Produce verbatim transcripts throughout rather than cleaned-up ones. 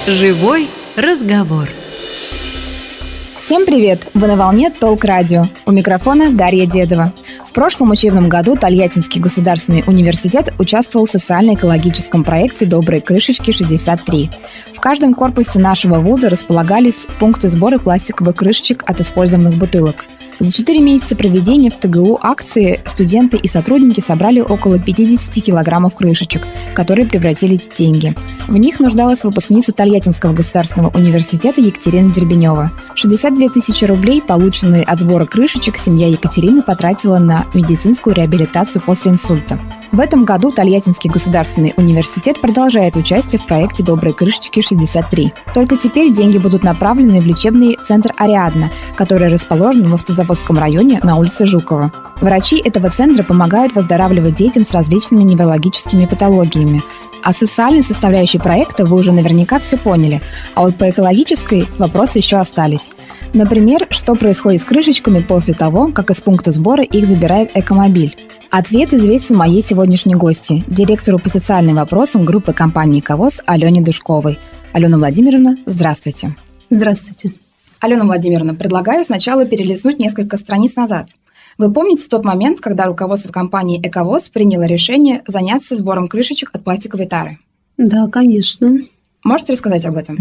Живой разговор. Всем привет! Вы на волне Толк Радио. У микрофона Дарья Дедова. В прошлом учебном году Тольяттинский государственный университет участвовал в социально-экологическом проекте «Добрые крышечки шестьдесят три». В каждом корпусе нашего вуза располагались пункты сбора пластиковых крышечек от использованных бутылок. За четыре месяца проведения в ТГУ акции студенты и сотрудники собрали около пятьдесят килограммов крышечек, которые превратились в деньги. В них нуждалась выпускница Тольяттинского государственного университета Екатерина Дербенева. шестьдесят две тысячи рублей, полученные от сбора крышечек, семья Екатерины потратила на медицинскую реабилитацию после инсульта. В этом году Тольяттинский государственный университет продолжает участие в проекте «Добрые крышечки шестьдесят три». Только теперь деньги будут направлены в лечебный центр «Ариадна», который расположен в Автозаводском районе на улице Жукова. Врачи этого центра помогают выздоравливать детям с различными неврологическими патологиями. О социальной составляющей проекта вы уже наверняка все поняли, а вот по экологической вопросы еще остались. Например, что происходит с крышечками после того, как из пункта сбора их забирает экомобиль? Ответ известен моей сегодняшней гости, директору по социальным вопросам группы компании «Эковоз» Алене Душковой. Алена Владимировна, здравствуйте. Здравствуйте. Алена Владимировна, предлагаю сначала перелистнуть несколько страниц назад. Вы помните тот момент, когда руководство компании «Эковоз» приняло решение заняться сбором крышечек от пластиковой тары? Да, конечно. Можете рассказать об этом?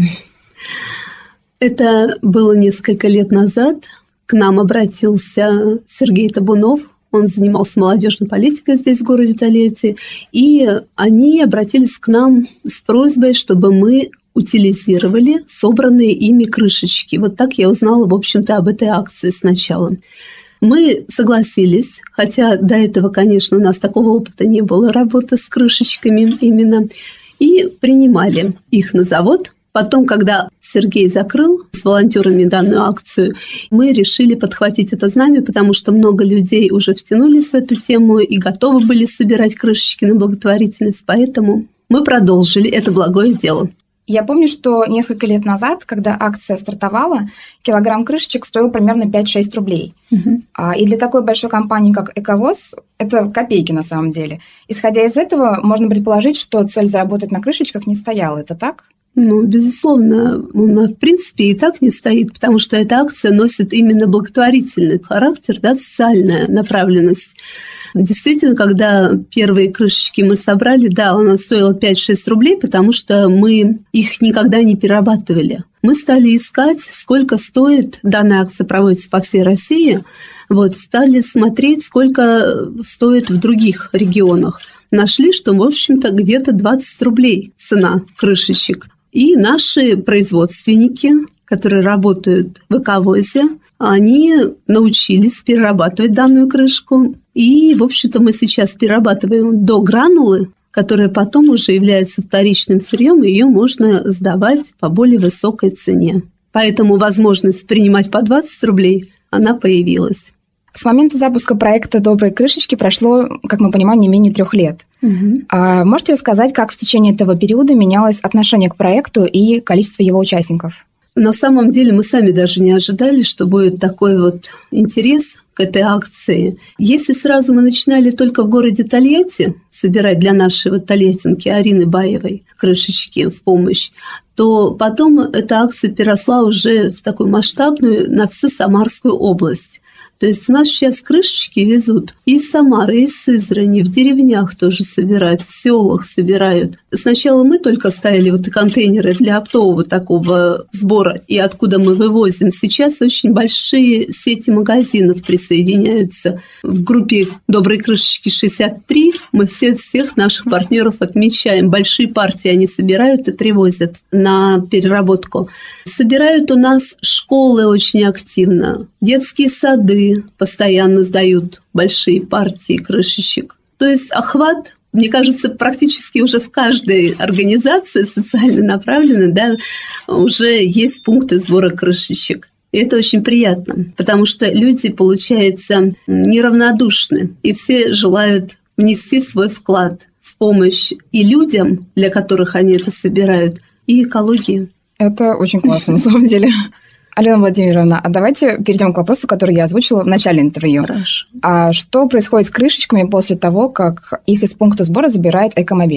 Это было несколько лет назад. К нам обратился Сергей Табунов. Он занимался молодежной политикой здесь, в городе Тольятти. И они обратились к нам с просьбой, чтобы мы утилизировали собранные ими крышечки. Вот так я узнала, в общем-то, об этой акции сначала. Мы согласились, хотя до этого, конечно, у нас такого опыта не было, работы с крышечками именно, и принимали их на завод. Потом, когда Сергей закрыл с волонтерами данную акцию, мы решили подхватить это знамя, потому что много людей уже втянулись в эту тему и готовы были собирать крышечки на благотворительность, поэтому мы продолжили это благое дело. Я помню, что несколько лет назад, когда акция стартовала, килограмм крышечек стоил примерно пять-шесть рублей. Угу. И для такой большой компании, как «Эковоз», это копейки на самом деле. Исходя из этого, можно предположить, что цель заработать на крышечках не стояла. Это так? Ну, безусловно, она, в принципе, и так не стоит, потому что эта акция носит именно благотворительный характер, да, социальная направленность. Действительно, когда первые крышечки мы собрали, да, она стоила пять-шесть рублей, потому что мы их никогда не перерабатывали. Мы стали искать, сколько стоит, данная акция проводится по всей России, вот, стали смотреть, сколько стоит в других регионах. Нашли, что, в общем-то, где-то двадцать рублей цена крышечек. И наши производственники, которые работают в «Эковозе», они научились перерабатывать данную крышку. И, в общем-то, мы сейчас перерабатываем до гранулы, которая потом уже является вторичным сырьем, и ее можно сдавать по более высокой цене. Поэтому возможность принимать по двадцать рублей, она появилась. С момента запуска проекта «Добрые крышечки» прошло, как мы понимаем, не менее трех лет. Угу. А можете рассказать, как в течение этого периода менялось отношение к проекту и количество его участников? На самом деле мы сами даже не ожидали, что будет такой вот интерес к этой акции. Если сразу мы начинали только в городе Тольятти собирать для нашей вот тольяттинки Арины Баевой крышечки в помощь, то потом эта акция переросла уже в такую масштабную на всю Самарскую область. То есть у нас сейчас крышечки везут из Самары, из Сызрани, в деревнях тоже собирают, в селах собирают. Сначала мы только ставили вот контейнеры для оптового такого сбора, и откуда мы вывозим. Сейчас очень большие сети магазинов присоединяются. В группе «Добрые крышечки шестьдесят три» мы все, всех наших партнеров отмечаем. Большие партии они собирают и привозят на переработку. Собирают у нас школы очень активно, детские сады постоянно сдают большие партии крышечек. То есть охват, мне кажется, практически уже в каждой организации социально направленной, да, уже есть пункты сбора крышечек. И это очень приятно, потому что люди, получается, неравнодушны, и все желают внести свой вклад в помощь и людям, для которых они это собирают, и экологии. Это очень классно, на самом деле. Алена Владимировна, а давайте перейдем к вопросу, который я озвучила в начале интервью. Хорошо. А что происходит с крышечками после того, как их из пункта сбора забирает экомобиль?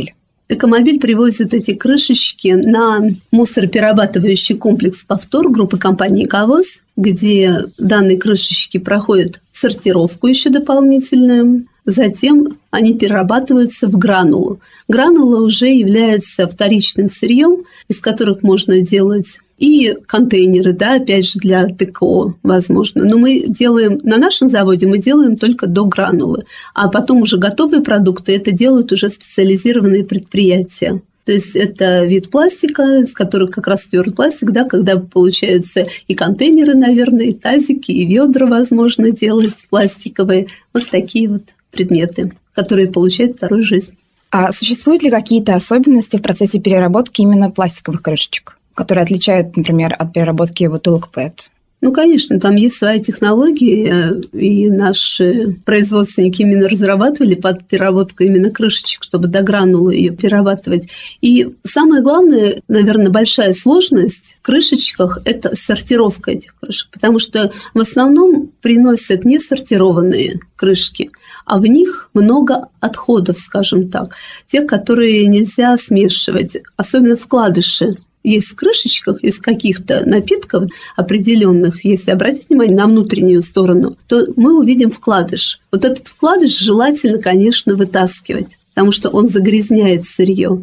Экомобиль привозит эти крышечки на мусороперерабатывающий комплекс «Повтор» группы компании «КАВОЗ», где данные крышечки проходят сортировку еще дополнительную. Затем они перерабатываются в гранулу. Гранула уже является вторичным сырьем, из которых можно делать и контейнеры, да, опять же, для ТКО, возможно. Но мы делаем, на нашем заводе мы делаем только до гранулы, а потом уже готовые продукты это делают уже специализированные предприятия. То есть это вид пластика, из которых как раз твердый пластик, да, когда получаются и контейнеры, наверное, и тазики, и ведра, возможно, делать пластиковые. Вот такие вот предметы, которые получают вторую жизнь. А существуют ли какие-то особенности в процессе переработки именно пластиковых крышечек, которые отличают, например, от переработки бутылок ПЭТ? Ну, конечно, там есть свои технологии, и наши производственники именно разрабатывали под переработку именно крышечек, чтобы до гранулы ее перерабатывать. И самое главное, наверное, большая сложность в крышечках – это сортировка этих крышек, потому что в основном приносят несортированные крышки, а в них много отходов, скажем так, тех, которые нельзя смешивать, особенно вкладыши. Есть в крышечках из каких-то напитков определенных, если обратить внимание на внутреннюю сторону, то мы увидим вкладыш. Вот этот вкладыш желательно, конечно, вытаскивать, потому что он загрязняет сырье.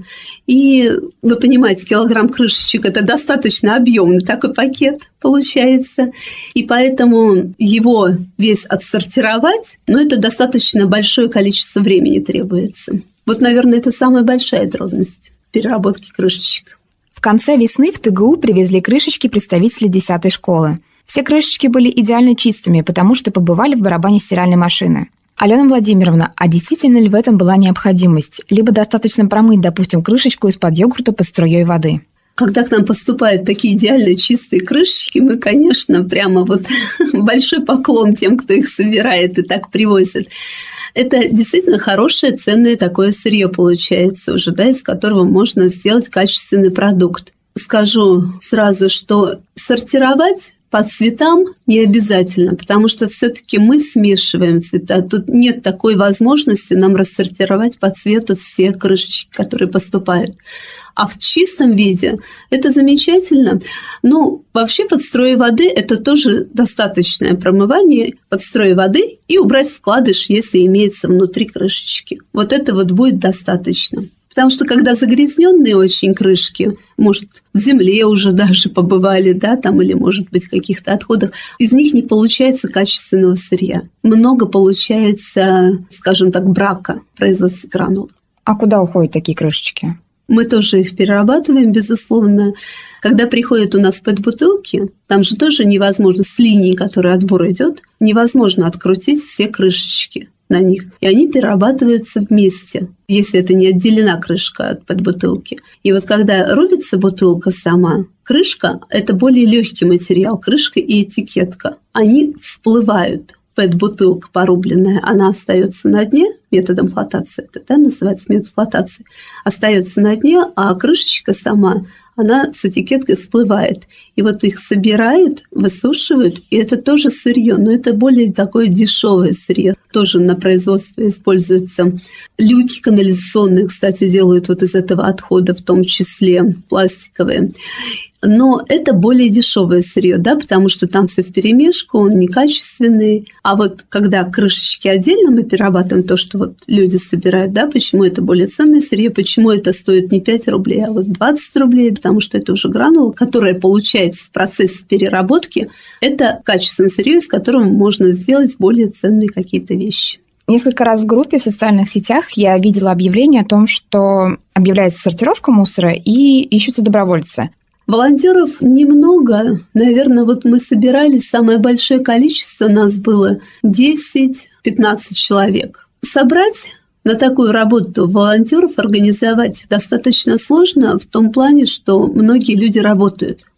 И вы понимаете, килограмм крышечек – это достаточно объемный такой пакет получается, и поэтому его весь отсортировать, но это достаточно большое количество времени требуется. Вот, наверное, это самая большая трудность переработки крышечек. В конце весны в ТГУ привезли крышечки представители десятой школы. Все крышечки были идеально чистыми, потому что побывали в барабане стиральной машины. Алена Владимировна, а действительно ли в этом была необходимость? Либо достаточно промыть, допустим, крышечку из-под йогурта под струей воды? Когда к нам поступают такие идеально чистые крышечки, мы, конечно, прямо вот большой поклон тем, кто их собирает и так привозит. Это действительно хорошее, ценное такое сырье получается уже, да, из которого можно сделать качественный продукт. Скажу сразу, что сортировать по цветам не обязательно, потому что все-таки мы смешиваем цвета. Тут нет такой возможности нам рассортировать по цвету все крышечки, которые поступают. А в чистом виде это замечательно. Ну, вообще под струей воды это тоже достаточное промывание под струей воды и убрать вкладыш, если имеется внутри крышечки. Вот это вот будет достаточно. Потому что когда загрязненные очень крышки, может, в земле уже даже побывали, да, там, или, может быть, в каких-то отходах, из них не получается качественного сырья. Много получается, скажем так, брака в производстве гранул. А куда уходят такие крышечки? Мы тоже их перерабатываем, безусловно. Когда приходят у нас пэт-бутылки, там же тоже невозможно с линии, которой отбор идет, невозможно открутить все крышечки на них. И они перерабатываются вместе, если это не отделена крышка от пэт-бутылки. И вот когда рубится бутылка сама, крышка – это более легкий материал, крышка и этикетка. Они всплывают. Пэт-бутылка порубленная, она остается на дне, методом флотации, это, да, называется метод флотации, остается на дне, а крышечка сама, она с этикеткой всплывает. И вот их собирают, высушивают, и это тоже сырье, но это более такое дешевое сырье. Тоже на производстве используются. Люки канализационные, кстати, делают вот из этого отхода, в том числе пластиковые. Но это более дешевое сырье, да, потому что там все вперемешку, он некачественный. А вот когда крышечки отдельно мы перерабатываем то, что вот люди собирают, да, почему это более ценное сырье, почему это стоит не пять рублей, а вот двадцать рублей, потому что это уже гранула, которая получается в процессе переработки. Это качественное сырье, из которого можно сделать более ценные какие-то вещи. Несколько раз в группе в социальных сетях я видела объявление о том, что объявляется сортировка мусора и ищутся добровольцы. Волонтеров немного. Наверное, вот мы собирались, самое большое количество у нас было десять-пятнадцать человек. Собрать на такую работу волонтеров организовать достаточно сложно в том плане, что многие люди работают.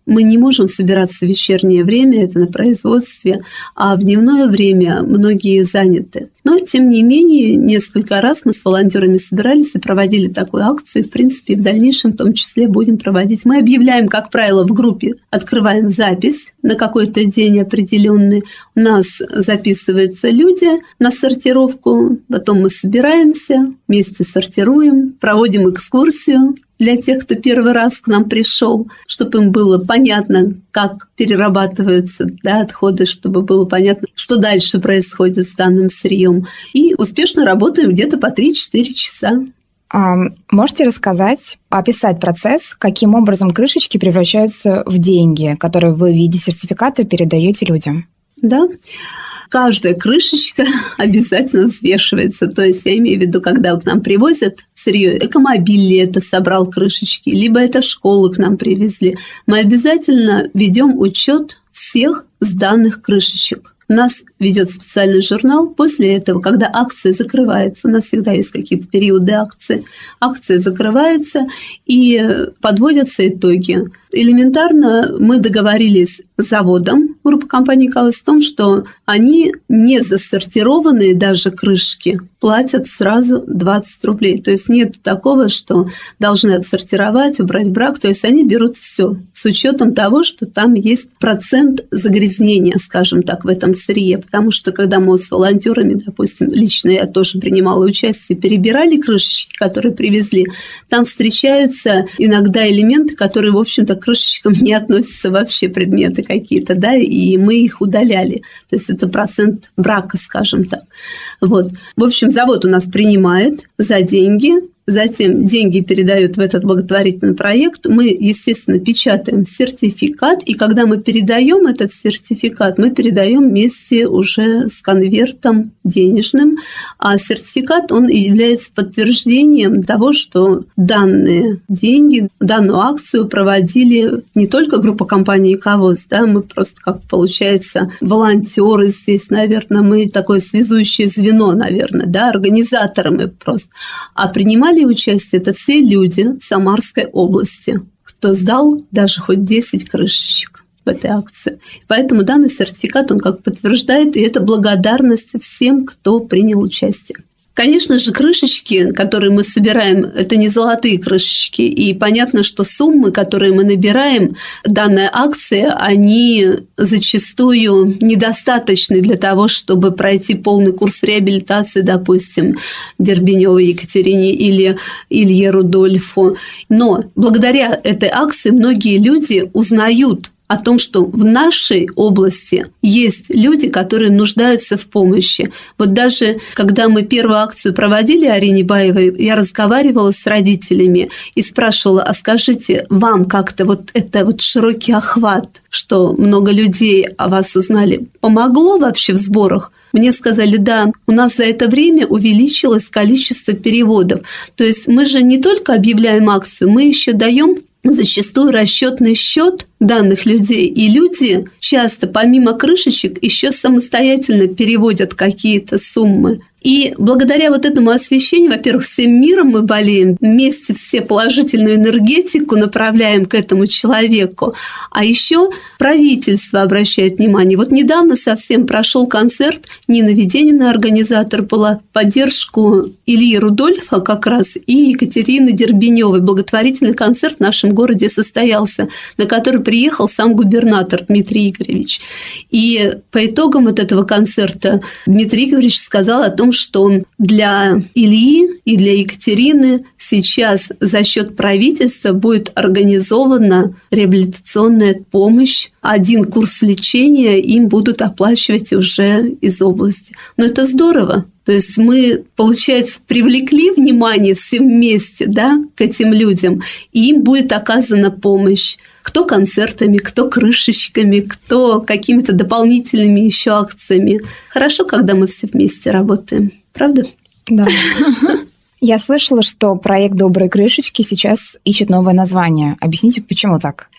мы не можем собираться в вечернее время, это на производстве, а в дневное время многие заняты. Но, тем не менее, несколько раз мы с волонтерами собирались и проводили такую акцию. В принципе, в дальнейшем в том числе будем проводить. Мы объявляем, как правило, в группе, открываем запись на какой-то день определенный. У нас записываются люди на сортировку, потом мы собираемся, вместе сортируем, проводим экскурсию для тех, кто первый раз к нам пришел, чтобы им было понятно, как перерабатываются, да, отходы, чтобы было понятно, что дальше происходит с данным сырьем. И успешно работаем где-то по три-четыре часа. А можете рассказать, описать процесс, каким образом крышечки превращаются в деньги, которые вы в виде сертификата передаете людям? Да. Каждая крышечка обязательно взвешивается. То есть я имею в виду, когда к нам привозят сырье, экомобиль ли это собрал крышечки, либо это школы к нам привезли, мы обязательно ведем учет всех сданных крышечек. У нас ведет специальный журнал. После этого, когда акция закрывается, у нас всегда есть какие-то периоды акции, акция закрывается и подводятся итоги. Элементарно мы договорились с заводом группы компании КАОС в том, что они не засортированные даже крышки платят сразу двадцать рублей. То есть нет такого, что должны отсортировать, убрать брак. То есть они берут все с учетом того, что там есть процент загрязнения, скажем так, в этом сырье. Потому что когда мы с волонтерами, допустим, лично я тоже принимала участие, перебирали крышечки, которые привезли, там встречаются иногда элементы, которые, в общем-то, к крышечкам не относятся вообще, предметы какие-то, да, и мы их удаляли. То есть это процент брака, скажем так. Вот. В общем, завод у нас принимает за деньги, затем деньги передают в этот благотворительный проект. Мы, естественно, печатаем сертификат, и когда мы передаем этот сертификат, мы передаем вместе уже с конвертом денежным, а сертификат, он является подтверждением того, что данные деньги, данную акцию проводили не только группа компании КАОС, да, мы просто, как получается, волонтеры здесь, наверное, мы такое связующее звено, наверное, да, организаторы мы просто, а принимали участие это все люди Самарской области, кто сдал даже хоть десять крышечек в этой акции. Поэтому данный сертификат, он как подтверждает, и это благодарность всем, кто принял участие. Конечно же, крышечки, которые мы собираем, это не золотые крышечки. И понятно, что суммы, которые мы набираем, данная акция, они зачастую недостаточны для того, чтобы пройти полный курс реабилитации, допустим, Дербенёвой Екатерине или Илье Рудольфу. Но благодаря этой акции многие люди узнают о том, что в нашей области есть люди, которые нуждаются в помощи. Вот даже когда мы первую акцию проводили Арине Баевой, я разговаривала с родителями и спрашивала, а скажите, вам как-то вот это вот широкий охват, что много людей о вас узнали, помогло вообще в сборах? Мне сказали, да, у нас за это время увеличилось количество переводов. То есть мы же не только объявляем акцию, мы еще даем зачастую расчетный счет данных людей. И люди часто, помимо крышечек, еще самостоятельно переводят какие-то суммы. И благодаря вот этому освещению, во-первых, всем миром мы болеем, вместе все положительную энергетику направляем к этому человеку, а еще правительство обращает внимание. Вот недавно совсем прошел концерт, Нина Веденина, организатор, была поддержку Ильи Рудольфа как раз и Екатерины Дербенёвой. Благотворительный концерт в нашем городе состоялся, на который приехал сам губернатор Дмитрий Игоревич. И по итогам вот этого концерта Дмитрий Игоревич сказал о том, что для Ильи и для Екатерины сейчас за счет правительства будет организована реабилитационная помощь. Один курс лечения им будут оплачивать уже из области. Но это здорово. То есть мы, получается, привлекли внимание все вместе, да, к этим людям, и им будет оказана помощь. Кто концертами, кто крышечками, кто какими-то дополнительными еще акциями. Хорошо, когда мы все вместе работаем. Правда? Да. Я слышала, что проект «Добрые крышечки» сейчас ищет новое название. Объясните, почему так?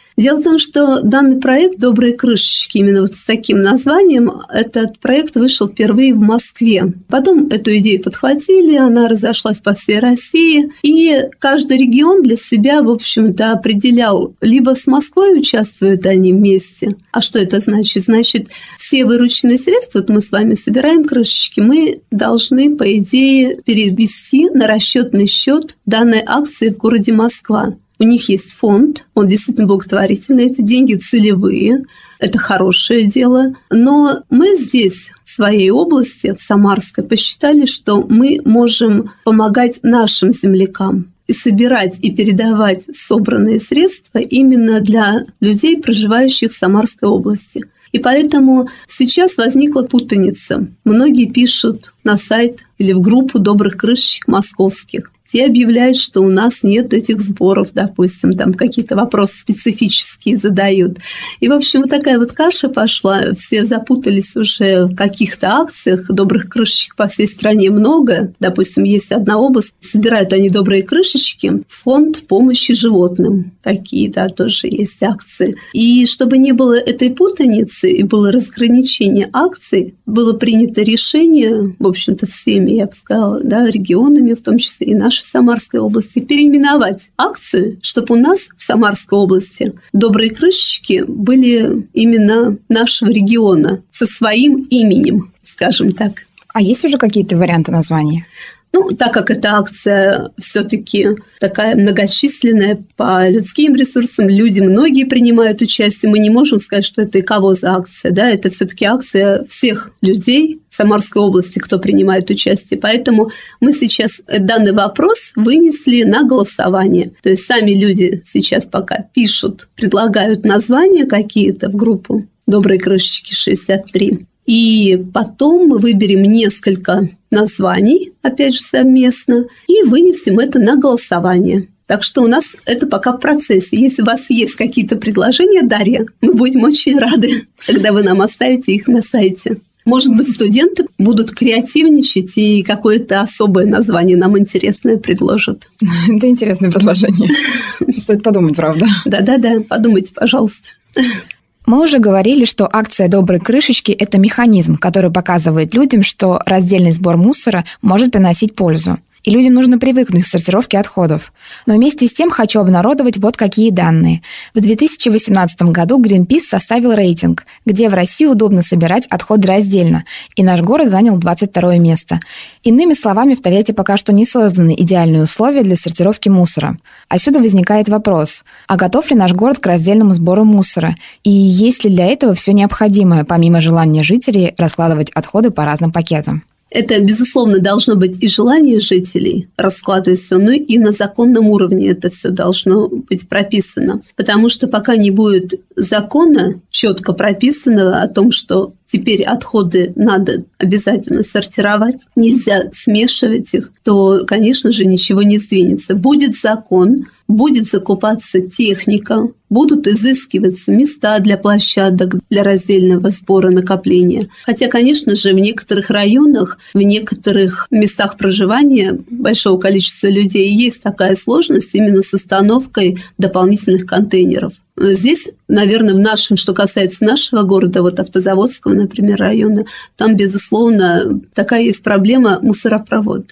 Дело в том, что данный проект «Добрые крышечки», именно вот с таким названием, этот проект вышел впервые в Москве. Потом эту идею подхватили, она разошлась по всей России, и каждый регион для себя, в общем-то, определял, либо с Москвой участвуют они вместе. А что это значит? Значит, все вырученные средства, вот мы с вами собираем крышечки, мы должны, по идее, перевести на расчетный счет данной акции в городе Москва. У них есть фонд, он действительно благотворительный, это деньги целевые, это хорошее дело. Но мы здесь, в своей области, в Самарской, посчитали, что мы можем помогать нашим землякам и собирать и передавать собранные средства именно для людей, проживающих в Самарской области. И поэтому сейчас возникла путаница. Многие пишут на сайт или в группу «Добрых крышечек» московских. Те объявляют, что у нас нет этих сборов, допустим, там какие-то вопросы специфические задают. И, в общем, вот такая вот каша пошла. Все запутались уже в каких-то акциях. Добрых крышечек по всей стране много. Допустим, есть одна область, собирают они добрые крышечки. Фонд помощи животным. Такие, да, тоже есть акции. И чтобы не было этой путаницы и было разграничение акций, было принято решение, в общем-то, всеми, я бы сказала, да, регионами, в том числе и нашей Самарской области, переименовать акцию, чтобы у нас в Самарской области добрые крышечки были именно нашего региона со своим именем, скажем так. А есть уже какие-то варианты названия? Ну, так как эта акция все-таки такая многочисленная по людским ресурсам, люди многие принимают участие, мы не можем сказать, что это и кого за акция, да, это все-таки акция всех людей в Самарской области, кто принимает участие. Поэтому мы сейчас данный вопрос вынесли на голосование. То есть сами люди сейчас пока пишут, предлагают названия какие-то в группу «Добрые крышечки шестьдесят три». И потом мы выберем несколько названий, опять же, совместно, и вынесем это на голосование. Так что у нас это пока в процессе. Если у вас есть какие-то предложения, Дарья, мы будем очень рады, когда вы нам оставите их на сайте. Может быть, студенты будут креативничать и какое-то особое название нам интересное предложат. Это интересное предложение. Стоит подумать, правда? Да-да-да, подумайте, пожалуйста. Мы уже говорили, что акция «Добрые крышечки» – это механизм, который показывает людям, что раздельный сбор мусора может приносить пользу. И людям нужно привыкнуть к сортировке отходов. Но вместе с тем хочу обнародовать вот какие данные. В две тысячи восемнадцатом году Greenpeace составил рейтинг, где в России удобно собирать отходы раздельно, и наш город занял двадцать второе место. Иными словами, в Тольятти пока что не созданы идеальные условия для сортировки мусора. Отсюда возникает вопрос, а готов ли наш город к раздельному сбору мусора? И есть ли для этого все необходимое, помимо желания жителей раскладывать отходы по разным пакетам? Это, безусловно, должно быть и желание жителей раскладывать все, но и на законном уровне это все должно быть прописано. Потому что пока не будет закона четко прописанного о том, что теперь отходы надо обязательно сортировать, нельзя смешивать их, то, конечно же, ничего не сдвинется. Будет закон, будет закупаться техника, будут изыскиваться места для площадок, для раздельного сбора накопления. Хотя, конечно же, в некоторых районах, в некоторых местах проживания большого количества людей есть такая сложность именно с установкой дополнительных контейнеров. Здесь, наверное, в нашем, что касается нашего города, вот Автозаводского, например, района, там, безусловно, такая есть проблема мусоропровода.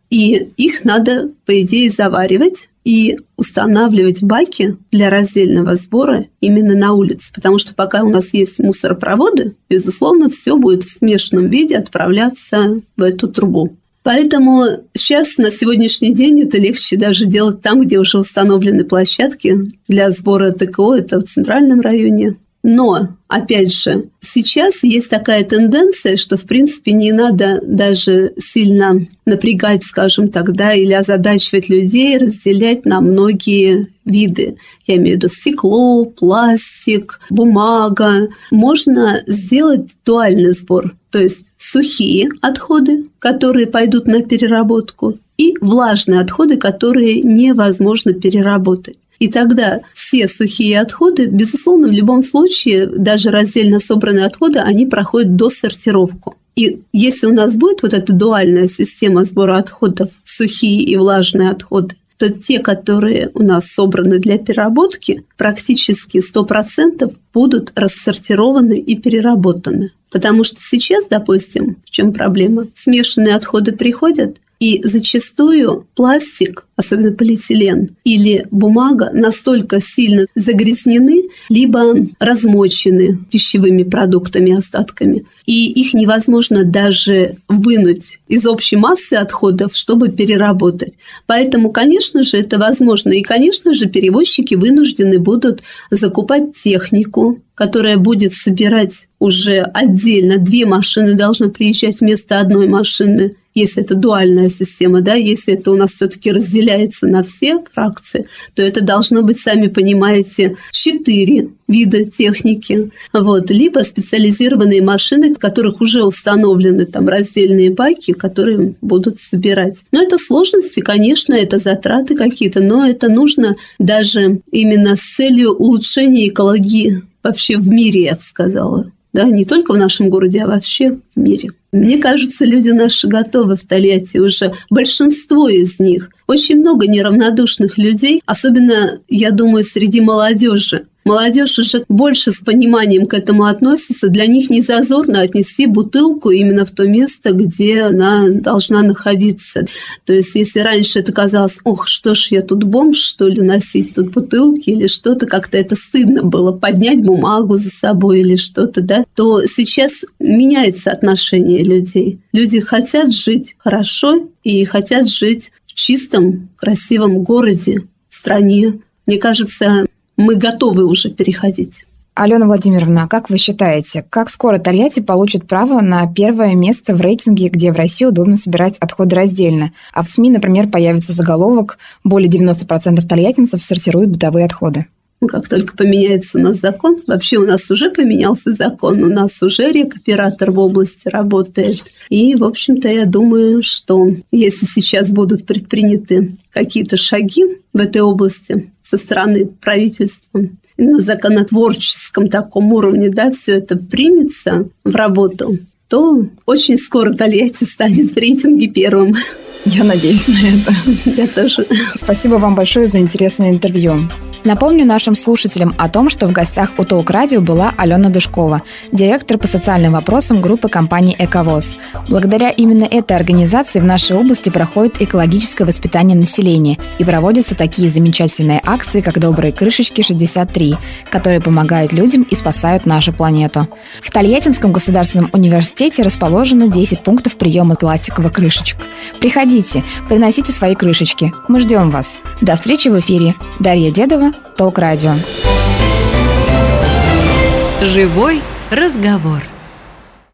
И их надо, по идее, заваривать и устанавливать баки для раздельного сбора именно на улице. Потому что пока у нас есть мусоропроводы, безусловно, все будет в смешанном виде отправляться в эту трубу. Поэтому сейчас, на сегодняшний день, это легче даже делать там, где уже установлены площадки для сбора ТКО, это в центральном районе. Но, опять же, сейчас есть такая тенденция, что, в принципе, не надо даже сильно напрягать, скажем так, да, или озадачивать людей, разделять на многие виды. Я имею в виду стекло, пластик, бумага. Можно сделать дуальный сбор, то есть сухие отходы, которые пойдут на переработку, и влажные отходы, которые невозможно переработать. И тогда все сухие отходы, безусловно, в любом случае, даже раздельно собранные отходы, они проходят досортировку. И если у нас будет вот эта дуальная система сбора отходов, сухие и влажные отходы, то те, которые у нас собраны для переработки, практически сто процентов будут рассортированы и переработаны. Потому что сейчас, допустим, в чем проблема? Смешанные отходы приходят, и зачастую пластик, особенно полиэтилен или бумага, настолько сильно загрязнены, либо размочены пищевыми продуктами, остатками, и их невозможно даже вынуть из общей массы отходов, чтобы переработать. Поэтому, конечно же, это возможно. И, конечно же, перевозчики вынуждены будут закупать технику, которая будет собирать уже отдельно. Две машины должны приезжать вместо одной машины, если это дуальная система, да, если это у нас все-таки разделяется на все фракции, то это должно быть, сами понимаете, четыре вида техники. Вот. Либо специализированные машины, в которых уже установлены там раздельные баки, которые будут собирать. Но это сложности, конечно, это затраты какие-то, но это нужно даже именно с целью улучшения экологии вообще в мире, я бы сказала. Да, не только в нашем городе, а вообще в мире. Мне кажется, люди наши готовы в Тольятти уже, большинство из них. Очень много неравнодушных людей, особенно, я думаю, среди молодежи. Молодежь уже больше с пониманием к этому относится. Для них не зазорно отнести бутылку именно в то место, где она должна находиться. То есть, если раньше это казалось, ох, что ж я тут бомж, что ли, носить тут бутылки или что-то, как-то это стыдно было, поднять бумагу за собой или что-то, да, то сейчас меняется отношение людей. Люди хотят жить хорошо и хотят жить в чистом, красивом городе, стране. Мне кажется, мы готовы уже переходить. Алена Владимировна, как вы считаете, как скоро Тольятти получит право на первое место в рейтинге, где в России удобно собирать отходы раздельно? А в СМИ, например, появится заголовок «Более девяносто процентов тольяттинцев сортируют бытовые отходы». Ну, как только поменяется у нас закон, вообще у нас уже поменялся закон, у нас уже рекоператор в области работает. И, в общем-то, я думаю, что если сейчас будут предприняты какие-то шаги в этой области со стороны правительства, на законотворческом таком уровне, да, все это примется в работу, то очень скоро Тольятти станет в рейтинге первым. Я надеюсь на это. Я тоже. Спасибо вам большое за интересное интервью. Напомню нашим слушателям о том, что в гостях у Толк Радио была Алена Душкова, директор по социальным вопросам группы компании «Эковоз». Благодаря именно этой организации в нашей области проходит экологическое воспитание населения и проводятся такие замечательные акции, как «Добрые крышечки шестьдесят три», которые помогают людям и спасают нашу планету. В Тольяттинском государственном университете расположено десять пунктов приема пластиковых крышечек. Приходите, приносите свои крышечки. Мы ждем вас. До встречи в эфире. Дарья Дедова, Толк Радио. Живой разговор.